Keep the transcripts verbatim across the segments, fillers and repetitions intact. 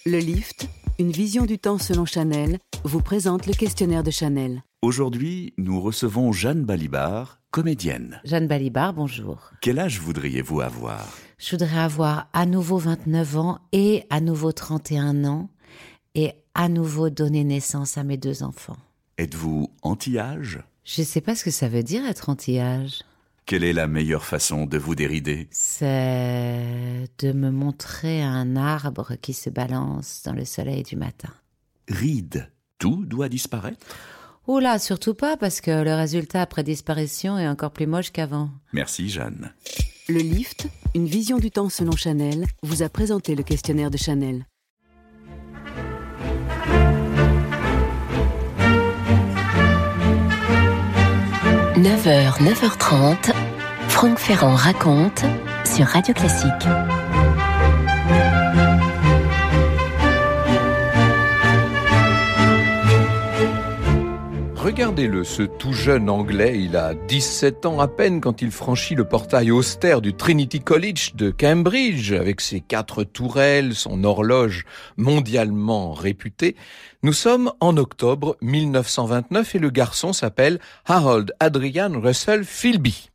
Le Lift, une vision du temps selon Chanel, vous présente le questionnaire de Chanel. Aujourd'hui, nous recevons Jeanne Balibar, comédienne. Jeanne Balibar, bonjour. Quel âge voudriez-vous avoir ? Je voudrais avoir à nouveau vingt-neuf ans et à nouveau trente et un ans et à nouveau donner naissance à mes deux enfants. Êtes-vous anti-âge ? Je ne sais pas ce que ça veut dire être anti-âge. Quelle est la meilleure façon de vous dérider ? C'est de me montrer un arbre qui se balance dans le soleil du matin. Ride, tout doit disparaître ? Oula, surtout pas, parce que le résultat après disparition est encore plus moche qu'avant. Merci Jeanne. Le Lift, une vision du temps selon Chanel, vous a présenté le questionnaire de Chanel. neuf heures, neuf heures trente, Franck Ferrand raconte sur Radio Classique. Regardez-le, ce tout jeune Anglais, il a dix-sept ans à peine quand il franchit le portail austère du Trinity College de Cambridge, avec ses quatre tourelles, son horloge mondialement réputée. Nous sommes en octobre mille neuf cent vingt-neuf et le garçon s'appelle Harold Adrian Russell Philby.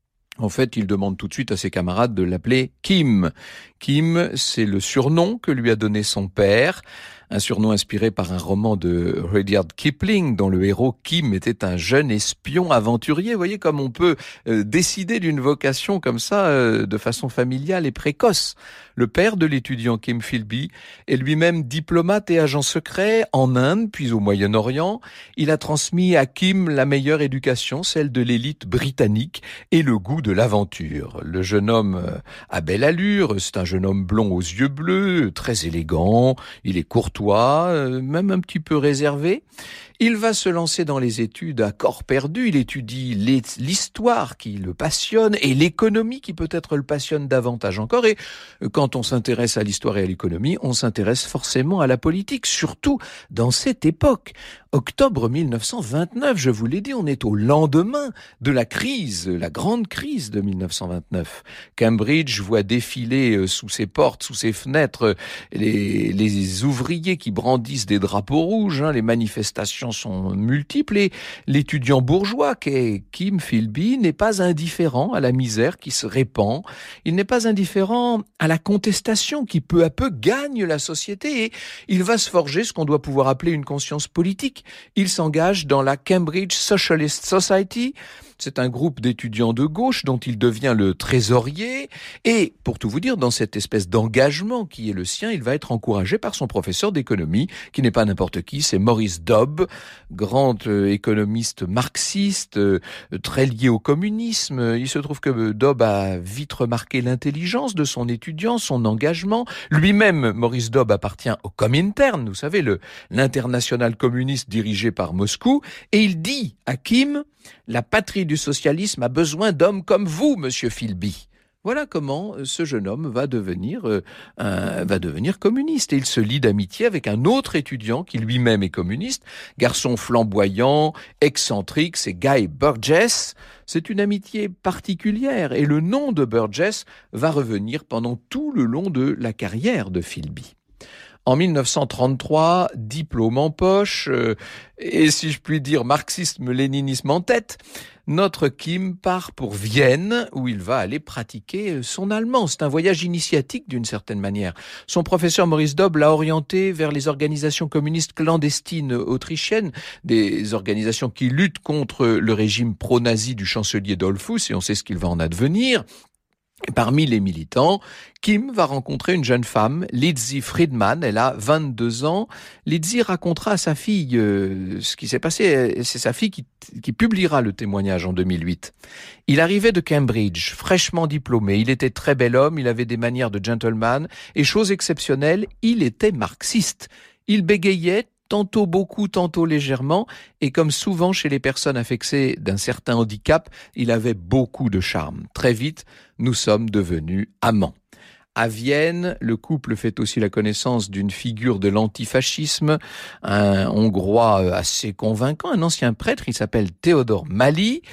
En fait, il demande tout de suite à ses camarades de l'appeler Kim. Kim, c'est le surnom que lui a donné son père. Un surnom inspiré par un roman de Rudyard Kipling, dont le héros Kim était un jeune espion aventurier. Vous voyez comme on peut euh, décider d'une vocation comme ça, euh, de façon familiale et précoce. Le père de l'étudiant Kim Philby est lui-même diplomate et agent secret en Inde, puis au Moyen-Orient. Il a transmis à Kim la meilleure éducation, celle de l'élite britannique, et le goût de l'aventure. Le jeune homme a belle allure, c'est un jeune homme blond aux yeux bleus, très élégant, il est courtois, même un petit peu réservé. Il va se lancer dans les études à corps perdu. Il étudie l'histoire qui le passionne et l'économie qui peut-être le passionne davantage encore. Et quand on s'intéresse à l'histoire et à l'économie, on s'intéresse forcément à la politique, surtout dans cette époque. Octobre mille neuf cent vingt-neuf, je vous l'ai dit, on est au lendemain de la crise, la grande crise de mille neuf cent vingt-neuf. Cambridge voit défiler sous ses portes, sous ses fenêtres, les, les ouvriers qui brandissent des drapeaux rouges, hein, les manifestations sont multiples et l'étudiant bourgeois qu'est Kim Philby n'est pas indifférent à la misère qui se répand. Il n'est pas indifférent à la contestation qui peu à peu gagne la société et il va se forger ce qu'on doit pouvoir appeler une conscience politique. Il s'engage dans la Cambridge Socialist Society. C'est un groupe d'étudiants de gauche dont il devient le trésorier. Et, pour tout vous dire, dans cette espèce d'engagement qui est le sien, il va être encouragé par son professeur d'économie, qui n'est pas n'importe qui, c'est Maurice Dobb, grand euh, économiste marxiste, euh, très lié au communisme. Il se trouve que Dobb a vite remarqué l'intelligence de son étudiant, son engagement. Lui-même, Maurice Dobb, appartient au Comintern, vous savez, le, l'international communiste dirigé par Moscou. Et il dit à Kim: la patrie du socialisme a besoin d'hommes comme vous, monsieur Philby. Voilà comment ce jeune homme va devenir, euh, un, va devenir communiste. Et il se lie d'amitié avec un autre étudiant qui lui-même est communiste, garçon flamboyant, excentrique, c'est Guy Burgess. C'est une amitié particulière et le nom de Burgess va revenir pendant tout le long de la carrière de Philby. En mille neuf cent trente-trois, diplôme en poche, euh, et si je puis dire marxisme-léninisme en tête, notre Kim part pour Vienne, où il va aller pratiquer son allemand. C'est un voyage initiatique d'une certaine manière. Son professeur Maurice Dobb l'a orienté vers les organisations communistes clandestines autrichiennes, des organisations qui luttent contre le régime pro-nazi du chancelier Dollfuss, et on sait ce qu'il va en advenir. Et parmi les militants, Kim va rencontrer une jeune femme, Lizzie Friedman, elle a vingt-deux ans. Lizzie racontera à sa fille euh, ce qui s'est passé, c'est sa fille qui, qui publiera le témoignage en deux mille huit. Il arrivait de Cambridge, fraîchement diplômé, il était très bel homme, il avait des manières de gentleman, et chose exceptionnelle, il était marxiste. Il bégayait, tantôt beaucoup, tantôt légèrement, et comme souvent chez les personnes affectées d'un certain handicap, il avait beaucoup de charme. Très vite, nous sommes devenus amants. À Vienne, le couple fait aussi la connaissance d'une figure de l'antifascisme, un Hongrois assez convaincant, un ancien prêtre, il s'appelle Théodore Mali.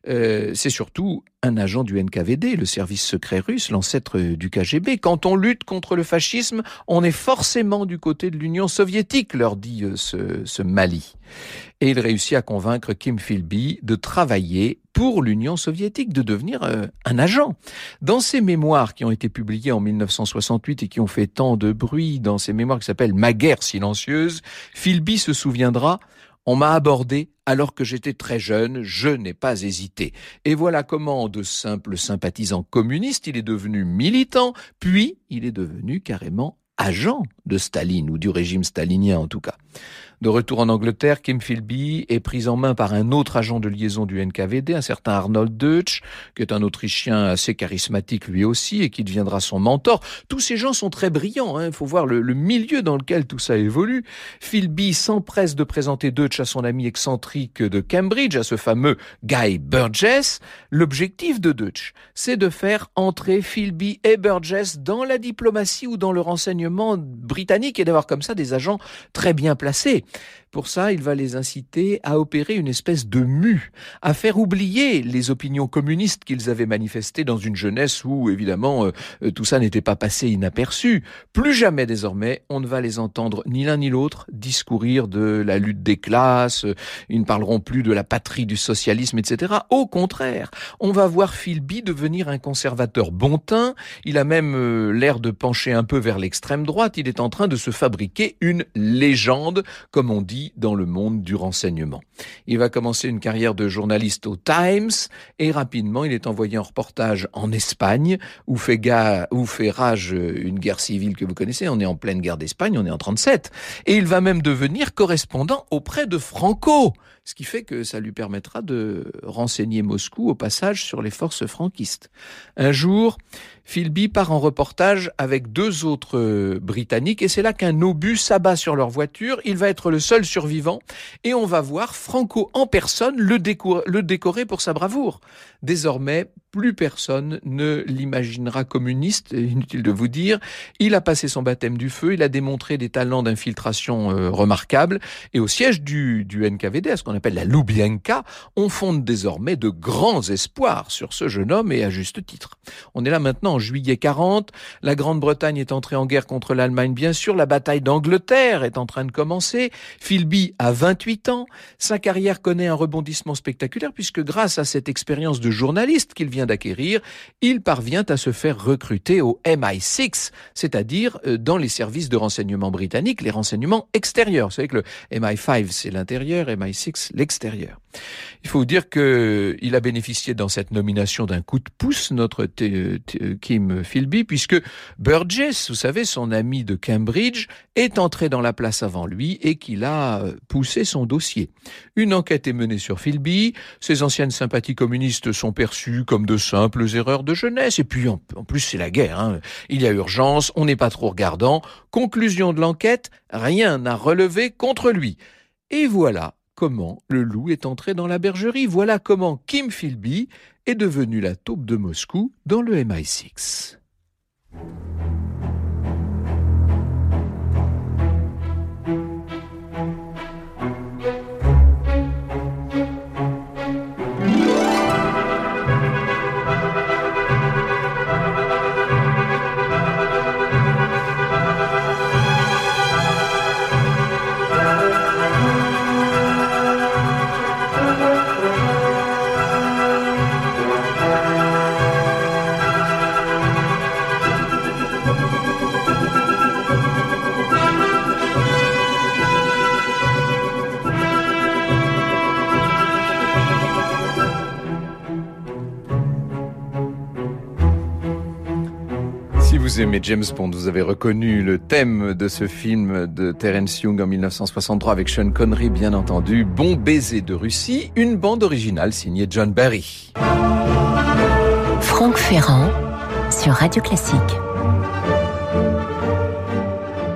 euh, c'est surtout un agent du N K V D, le service secret russe, l'ancêtre du K G B. Quand on lutte contre le fascisme, on est forcément du côté de l'Union soviétique, leur dit ce, ce Mali. Et il réussit à convaincre Kim Philby de travailler pour l'Union soviétique, de devenir euh, un agent. Dans ses mémoires qui ont été publiées en mille neuf cent soixante-huit et qui ont fait tant de bruit, dans ses mémoires qui s'appellent « Ma guerre silencieuse », Philby se souviendra « On m'a abordé alors que j'étais très jeune, je n'ai pas hésité. » Et voilà comment, de simple sympathisant communiste, il est devenu militant, puis il est devenu carrément agent de Staline, ou du régime stalinien en tout cas. De retour en Angleterre, Kim Philby est prise en main par un autre agent de liaison du N K V D, un certain Arnold Deutsch, qui est un Autrichien assez charismatique lui aussi et qui deviendra son mentor. Tous ces gens sont très brillants, hein. Il faut voir le, le milieu dans lequel tout ça évolue. Philby s'empresse de présenter Deutsch à son ami excentrique de Cambridge, à ce fameux Guy Burgess. L'objectif de Deutsch, c'est de faire entrer Philby et Burgess dans la diplomatie ou dans le renseignement britannique et d'avoir comme ça des agents très bien placés. Pour ça, il va les inciter à opérer une espèce de mue, à faire oublier les opinions communistes qu'ils avaient manifestées dans une jeunesse où, évidemment, euh, tout ça n'était pas passé inaperçu. Plus jamais, désormais, on ne va les entendre ni l'un ni l'autre discourir de la lutte des classes, ils ne parleront plus de la patrie du socialisme, et cetera. Au contraire, on va voir Philby devenir un conservateur bon teint, il a même euh, l'air de pencher un peu vers l'extrême droite, il est en train de se fabriquer une légende, comme on dit dans le monde du renseignement. Il va commencer une carrière de journaliste au Times et rapidement il est envoyé en reportage en Espagne où fait, ga... où fait rage une guerre civile que vous connaissez. On est en pleine guerre d'Espagne, on est en trente-sept. Et il va même devenir correspondant auprès de Franco, ce qui fait que ça lui permettra de renseigner Moscou au passage sur les forces franquistes. Un jour, Philby part en reportage avec deux autres Britanniques et c'est là qu'un obus s'abat sur leur voiture. Il va être le seul survivant et on va voir Franco en personne le, décor- le décorer pour sa bravoure. Désormais, plus personne ne l'imaginera communiste, inutile de vous dire. Il a passé son baptême du feu, il a démontré des talents d'infiltration euh, remarquables et au siège du, du N K V D, à ce qu'on appelle la Loubienka, on fonde désormais de grands espoirs sur ce jeune homme et à juste titre. On est là maintenant en juillet quarante, la Grande-Bretagne est entrée en guerre contre l'Allemagne bien sûr, la bataille d'Angleterre est en train de commencer, Philby a vingt-huit ans, sa carrière connaît un rebondissement spectaculaire puisque grâce à cette expérience de journaliste qu'il vient d'acquérir, il parvient à se faire recruter au M I six, c'est-à-dire dans les services de renseignement britanniques, les renseignements extérieurs. Vous savez que le M I five c'est l'intérieur, M I six l'extérieur. Il faut vous dire que il a bénéficié dans cette nomination d'un coup de pouce, notre t- t- Kim Philby, puisque Burgess, vous savez, son ami de Cambridge, est entré dans la place avant lui et qu'il a poussé son dossier. Une enquête est menée sur Philby, ses anciennes sympathies communistes sont perçues comme de simples erreurs de jeunesse, et puis en, en plus c'est la guerre, hein. Il y a urgence, on n'est pas trop regardant. Conclusion de l'enquête, rien à relever contre lui. Et voilà comment le loup est entré dans la bergerie. Voilà comment Kim Philby est devenu la taupe de Moscou dans le M I six. Si vous aimez James Bond, vous avez reconnu le thème de ce film de Terence Young en mille neuf cent soixante-trois avec Sean Connery, bien entendu. Bon baiser de Russie, une bande originale signée John Barry. Franck Ferrand sur Radio Classique.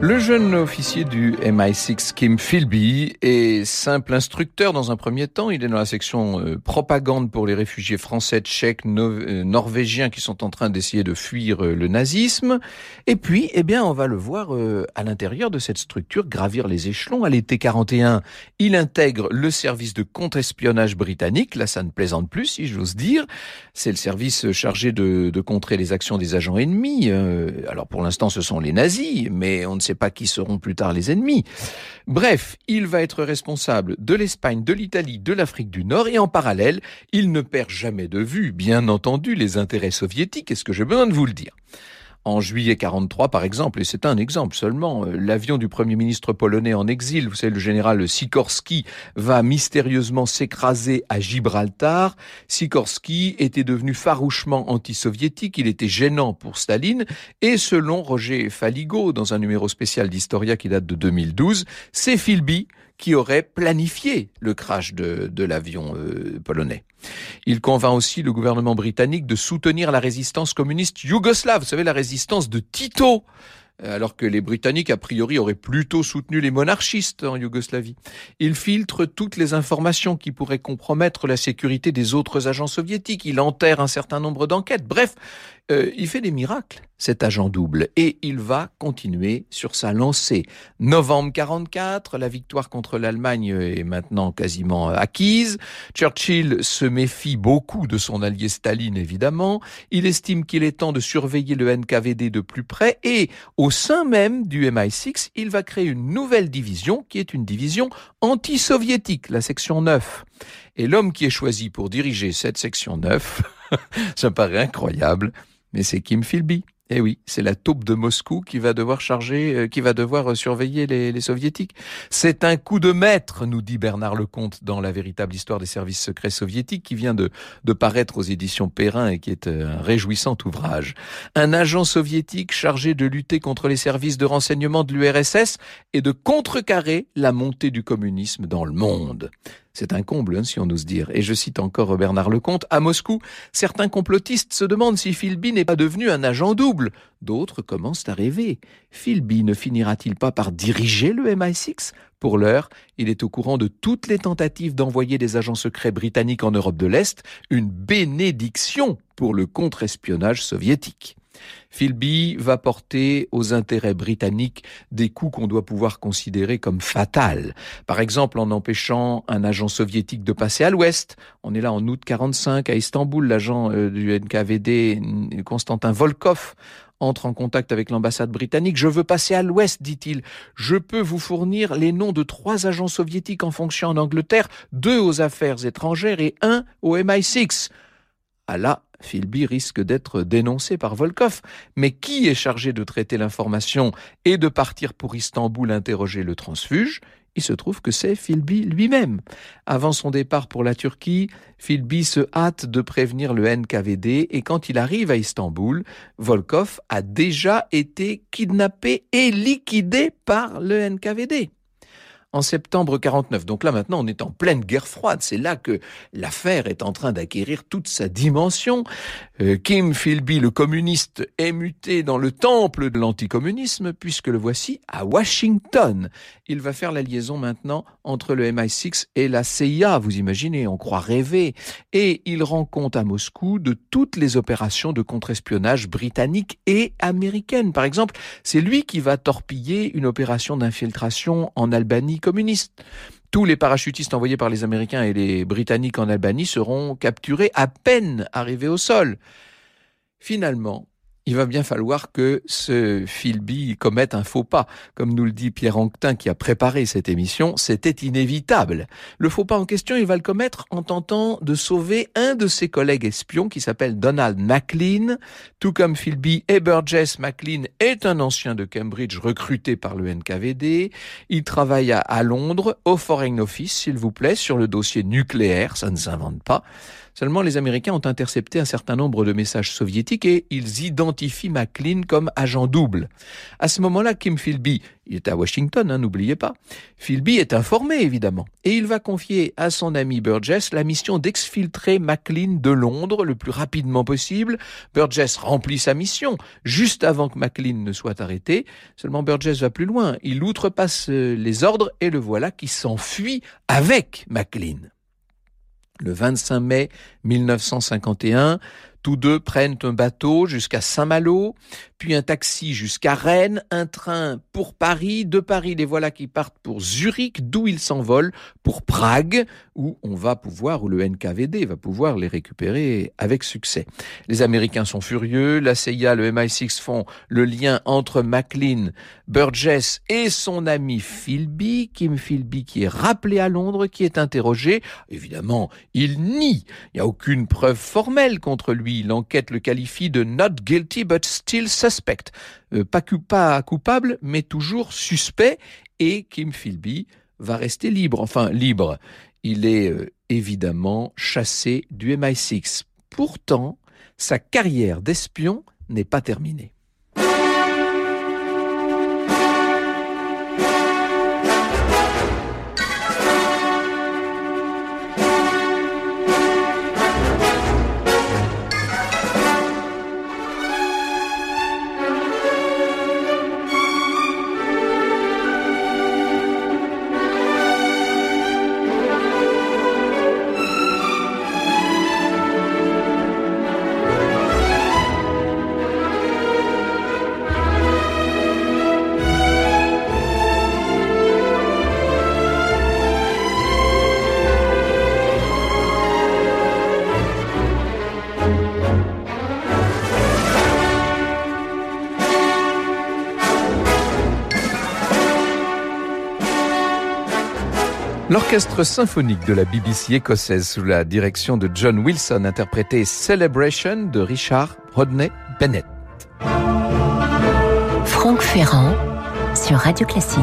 Le jeune officier du M I six, Kim Philby, est simple instructeur dans un premier temps. Il est dans la section euh, propagande pour les réfugiés français, tchèques, no- euh, norvégiens qui sont en train d'essayer de fuir euh, le nazisme. Et puis, eh bien, on va le voir euh, à l'intérieur de cette structure gravir les échelons. À l'été quarante et un, il intègre le service de contre-espionnage britannique. Là, ça ne plaisante plus, si j'ose dire. C'est le service chargé de, de contrer les actions des agents ennemis. Euh, alors, pour l'instant, ce sont les nazis, mais on ne sait pas qui seront plus tard les ennemis. Bref, il va être responsable de l'Espagne, de l'Italie, de l'Afrique du Nord, et en parallèle, il ne perd jamais de vue, bien entendu, les intérêts soviétiques. Est-ce que j'ai besoin de vous le dire ? En juillet quarante-trois, par exemple, et c'est un exemple seulement, l'avion du Premier ministre polonais en exil, vous savez, le général Sikorski, va mystérieusement s'écraser à Gibraltar. Sikorski était devenu farouchement anti-soviétique, il était gênant pour Staline, et selon Roger Faligo, dans un numéro spécial d'Historia qui date de deux mille douze, c'est Philby qui aurait planifié le crash de, de l'avion euh, polonais. Il convainc aussi le gouvernement britannique de soutenir la résistance communiste yougoslave, vous savez, la résistance de Tito, alors que les Britanniques, a priori, auraient plutôt soutenu les monarchistes en Yougoslavie. Il filtre toutes les informations qui pourraient compromettre la sécurité des autres agents soviétiques. Il enterre un certain nombre d'enquêtes. Bref, euh, il fait des miracles, cet agent double. Et il va continuer sur sa lancée. Novembre quarante-quatre, la victoire contre l'Allemagne est maintenant quasiment acquise. Churchill se méfie beaucoup de son allié Staline, évidemment. Il estime qu'il est temps de surveiller le N K V D de plus près. Et au sein même du M I six, il va créer une nouvelle division qui est une division anti-soviétique, la section neuf. Et l'homme qui est choisi pour diriger cette section neuf, ça me paraît incroyable, mais c'est Kim Philby. Eh oui, c'est la taupe de Moscou qui va devoir charger, euh, qui va devoir surveiller les, les soviétiques. C'est un coup de maître, nous dit Bernard Lecomte dans La véritable histoire des services secrets soviétiques, qui vient de, de paraître aux éditions Perrin et qui est un réjouissant ouvrage. Un agent soviétique chargé de lutter contre les services de renseignement de l'U R S S et de contrecarrer la montée du communisme dans le monde. C'est un comble, hein, si on ose dire. Et je cite encore Bernard Lecomte, à Moscou, certains complotistes se demandent si Philby n'est pas devenu un agent double. D'autres commencent à rêver. Philby ne finira-t-il pas par diriger le M I six ? Pour l'heure, il est au courant de toutes les tentatives d'envoyer des agents secrets britanniques en Europe de l'Est, une bénédiction pour le contre-espionnage soviétique. Philby va porter aux intérêts britanniques des coups qu'on doit pouvoir considérer comme fatals. Par exemple, en empêchant un agent soviétique de passer à l'ouest. On est là en août quarante-cinq à Istanbul, l'agent du N K V D, Konstantin Volkov, entre en contact avec l'ambassade britannique. « Je veux passer à l'ouest, dit-il. Je peux vous fournir les noms de trois agents soviétiques en fonction en Angleterre, deux aux affaires étrangères et un au M I six. » Ah là, Philby risque d'être dénoncé par Volkov. Mais qui est chargé de traiter l'information et de partir pour Istanbul interroger le transfuge ? Il se trouve que c'est Philby lui-même. Avant son départ pour la Turquie, Philby se hâte de prévenir le N K V D et quand il arrive à Istanbul, Volkov a déjà été kidnappé et liquidé par le N K V D. En septembre quarante-neuf, donc là maintenant on est en pleine guerre froide, c'est là que l'affaire est en train d'acquérir toute sa dimension. Euh, Kim Philby, le communiste, est muté dans le temple de l'anticommunisme puisque le voici à Washington. Il va faire la liaison maintenant entre le M I six et la C I A, vous imaginez, on croit rêver. Et il rend compte à Moscou de toutes les opérations de contre-espionnage britanniques et américaines. Par exemple, c'est lui qui va torpiller une opération d'infiltration en Albanie communiste. Tous les parachutistes envoyés par les Américains et les Britanniques en Albanie seront capturés à peine arrivés au sol. Finalement, il va bien falloir que ce Philby commette un faux pas. Comme nous le dit Pierre Anquetin qui a préparé cette émission, c'était inévitable. Le faux pas en question, il va le commettre en tentant de sauver un de ses collègues espions qui s'appelle Donald Maclean. Tout comme Philby et Burgess, Maclean est un ancien de Cambridge recruté par le N K V D. Il travaille à, à Londres, au Foreign Office, s'il vous plaît, sur le dossier nucléaire, ça ne s'invente pas. Seulement, les Américains ont intercepté un certain nombre de messages soviétiques et ils identifient McLean comme agent double. À ce moment-là, Kim Philby, il est à Washington, hein, n'oubliez pas, Philby est informé évidemment et il va confier à son ami Burgess la mission d'exfiltrer McLean de Londres le plus rapidement possible. Burgess remplit sa mission juste avant que McLean ne soit arrêté. Seulement Burgess va plus loin, il outrepasse les ordres et le voilà qui s'enfuit avec McLean. Le vingt-cinq mai mille neuf cent cinquante et un, tous deux prennent un bateau jusqu'à Saint-Malo, puis un taxi jusqu'à Rennes, un train pour Paris. De Paris, les voilà qui partent pour Zurich, d'où ils s'envolent pour Prague, où on va pouvoir, où le N K V D va pouvoir les récupérer avec succès. Les Américains sont furieux, la C I A, le M I six font le lien entre McLean, Burgess et son ami Philby, Kim Philby, qui est rappelé à Londres, qui est interrogé. Évidemment, il nie, il n'y a aucune preuve formelle contre lui. L'enquête le qualifie de not guilty but still suspect. Euh, pas, coup, pas coupable, mais toujours suspect. Et Kim Philby va rester libre. Enfin, libre. Il est euh, évidemment chassé du M I six. Pourtant, sa carrière d'espion n'est pas terminée. L'orchestre symphonique de la B B C écossaise sous la direction de John Wilson interprétait Celebration de Richard Rodney Bennett. Franck Ferrand sur Radio Classique.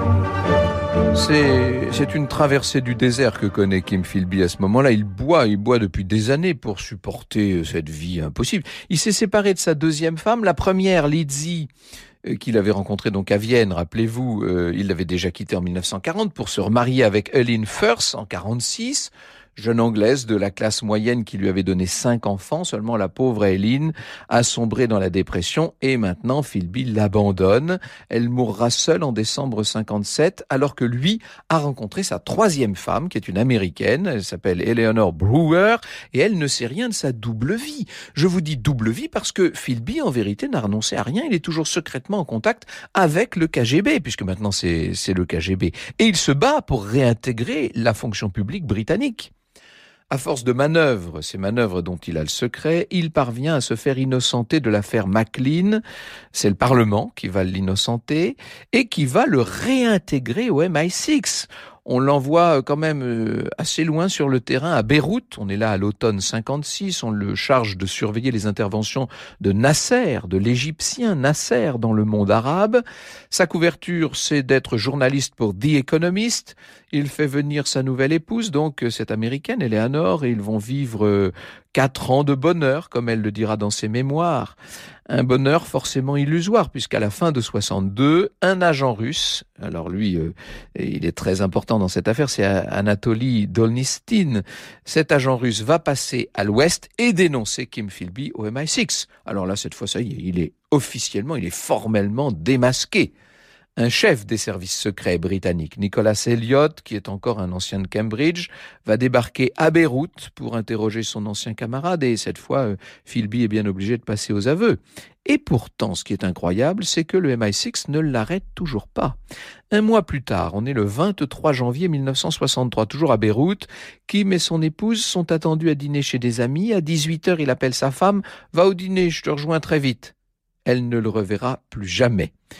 C'est, c'est une traversée du désert que connaît Kim Philby à ce moment-là. Il boit, il boit depuis des années pour supporter cette vie impossible. Il s'est séparé de sa deuxième femme, la première, Lizzie, qu'il avait rencontré donc à Vienne, rappelez-vous, euh, il l'avait déjà quitté en mille neuf cent quarante pour se remarier avec Eileen Firth en quarante-six, jeune anglaise de la classe moyenne qui lui avait donné cinq enfants. Seulement la pauvre Eileen a sombré dans la dépression et maintenant Philby l'abandonne. Elle mourra seule en décembre cinquante-sept alors que lui a rencontré sa troisième femme qui est une américaine. Elle s'appelle Eleanor Brewer et elle ne sait rien de sa double vie. Je vous dis double vie parce que Philby en vérité n'a renoncé à rien. Il est toujours secrètement en contact avec le K G B puisque maintenant c'est, c'est le K G B et il se bat pour réintégrer la fonction publique britannique. À force de manœuvres, ces manœuvres dont il a le secret, il parvient à se faire innocenter de l'affaire McLean. C'est le Parlement qui va l'innocenter et qui va le réintégrer au M I six. On l'envoie quand même assez loin sur le terrain, à Beyrouth. On est là à l'automne cinquante-six. On le charge de surveiller les interventions de Nasser, de l'Égyptien Nasser dans le monde arabe. Sa couverture, c'est d'être journaliste pour The Economist. Il fait venir sa nouvelle épouse, donc cette américaine, Eleanor, et ils vont vivre quatre ans de bonheur, comme elle le dira dans ses mémoires. Un bonheur forcément illusoire, puisqu'à la fin de soixante-deux, un agent russe, alors lui, euh, il est très important dans cette affaire, c'est Anatoly Dolnitsin. Cet agent russe va passer à l'ouest et dénoncer Kim Philby au M I six. Alors là, cette fois, ça y est, il est officiellement, il est formellement démasqué. Un chef des services secrets britanniques, Nicholas Elliott, qui est encore un ancien de Cambridge, va débarquer à Beyrouth pour interroger son ancien camarade et cette fois, euh, Philby est bien obligé de passer aux aveux. Et pourtant, ce qui est incroyable, c'est que le M I six ne l'arrête toujours pas. Un mois plus tard, on est le vingt-trois janvier mille neuf cent soixante-trois, toujours à Beyrouth, Kim et son épouse sont attendus à dîner chez des amis. À dix-huit heures, il appelle sa femme, « Va au dîner, je te rejoins très vite ». Elle ne le reverra plus jamais. À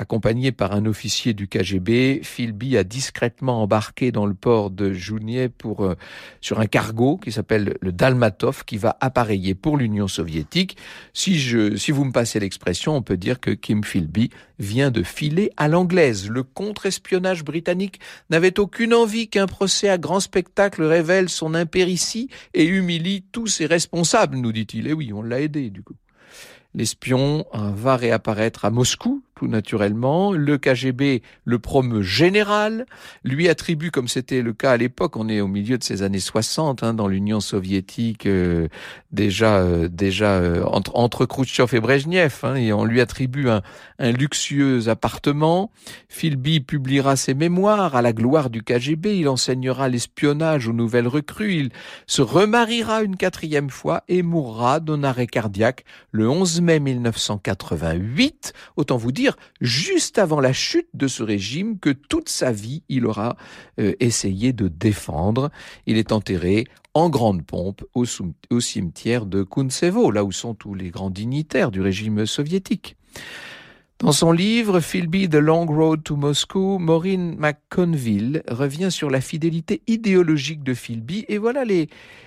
Accompagné par un officier du K G B, Philby a discrètement embarqué dans le port de Jounieh pour, euh, sur un cargo qui s'appelle le Dalmatov, qui va appareiller pour l'Union soviétique. Si, je, si vous me passez l'expression, on peut dire que Kim Philby vient de filer à l'anglaise. Le contre-espionnage britannique n'avait aucune envie qu'un procès à grand spectacle révèle son impéritie et humilie tous ses responsables, nous dit-il. Et oui, on l'a aidé du coup. L'espion va réapparaître à Moscou, tout naturellement. Le K G B le promeut général, lui attribue, comme c'était le cas à l'époque, on est au milieu de ces années soixante, hein, dans l'Union soviétique, euh, déjà, euh, déjà euh, entre, entre Khrouchtchev et Brejnev, hein, et on lui attribue un, un luxueux appartement. Philby publiera ses mémoires à la gloire du K G B, il enseignera l'espionnage aux nouvelles recrues, il se remariera une quatrième fois et mourra d'un arrêt cardiaque le onze mai mille neuf cent quatre-vingt-huit, autant vous dire, juste avant la chute de ce régime que toute sa vie il aura euh, essayé de défendre. Il est enterré en grande pompe au, sou- au cimetière de Kuntsevo, là où sont tous les grands dignitaires du régime soviétique. Dans son livre « Philby, The Long Road to Moscow », Maureen McConville revient sur la fidélité idéologique de Philby et voilà les,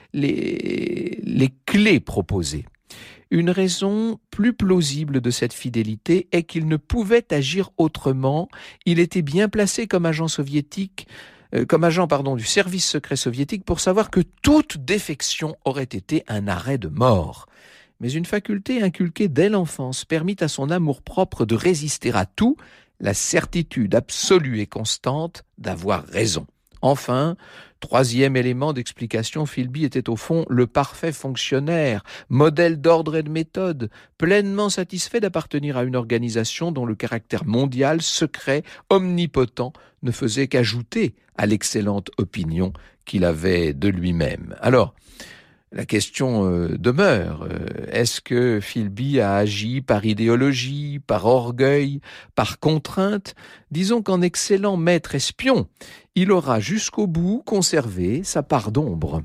les, les clés proposées. Une raison plus plausible de cette fidélité est qu'il ne pouvait agir autrement. Il était bien placé comme agent soviétique, euh, comme agent pardon, du service secret soviétique pour savoir que toute défection aurait été un arrêt de mort. Mais une faculté inculquée dès l'enfance permit à son amour-propre de résister à tout, la certitude absolue et constante d'avoir raison. Enfin, troisième élément d'explication, Philby était au fond le parfait fonctionnaire, modèle d'ordre et de méthode, pleinement satisfait d'appartenir à une organisation dont le caractère mondial, secret, omnipotent ne faisait qu'ajouter à l'excellente opinion qu'il avait de lui-même. Alors, la question euh, demeure. Euh, est-ce que Philby a agi par idéologie, par orgueil, par contrainte ? Disons qu'en excellent maître espion, il aura jusqu'au bout conservé sa part d'ombre.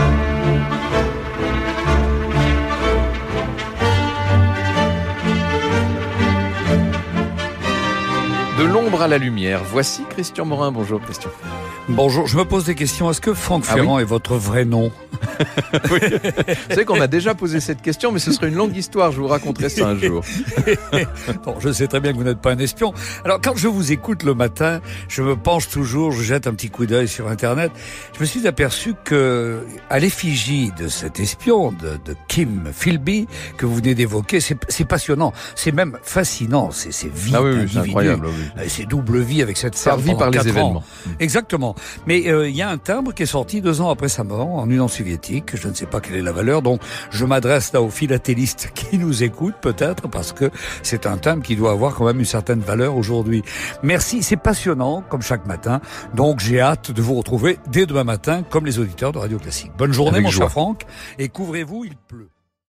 De l'ombre à la lumière. Voici Christian Morin. Bonjour Christian. Bonjour, je me pose des questions. Est-ce que Franck Ferrand ah oui est votre vrai nom ? Oui. Vous savez qu'on a déjà posé cette question, mais ce serait une longue histoire. Je vous raconterai ça un jour. Bon, je sais très bien que vous n'êtes pas un espion. Alors, quand je vous écoute le matin, je me penche toujours, je jette un petit coup d'œil sur Internet. Je me suis aperçu que, à l'effigie de cet espion, de, de Kim Philby, que vous venez d'évoquer, c'est, c'est passionnant. C'est même fascinant. C'est, c'est vie ah oui, oui, c'est incroyable. Oui. C'est double vie avec cette femme vie par les événements. Ans. Exactement. Mais il euh, y a un timbre qui est sorti deux ans après sa mort en Union soviétique. Je ne sais pas quelle est la valeur, donc je m'adresse là aux philatélistes qui nous écoutent peut-être parce que c'est un timbre qui doit avoir quand même une certaine valeur aujourd'hui. Merci, c'est passionnant comme chaque matin. Donc j'ai hâte de vous retrouver dès demain matin comme les auditeurs de Radio Classique. Bonne journée, Avec mon joie. cher Franck, et couvrez-vous, il pleut.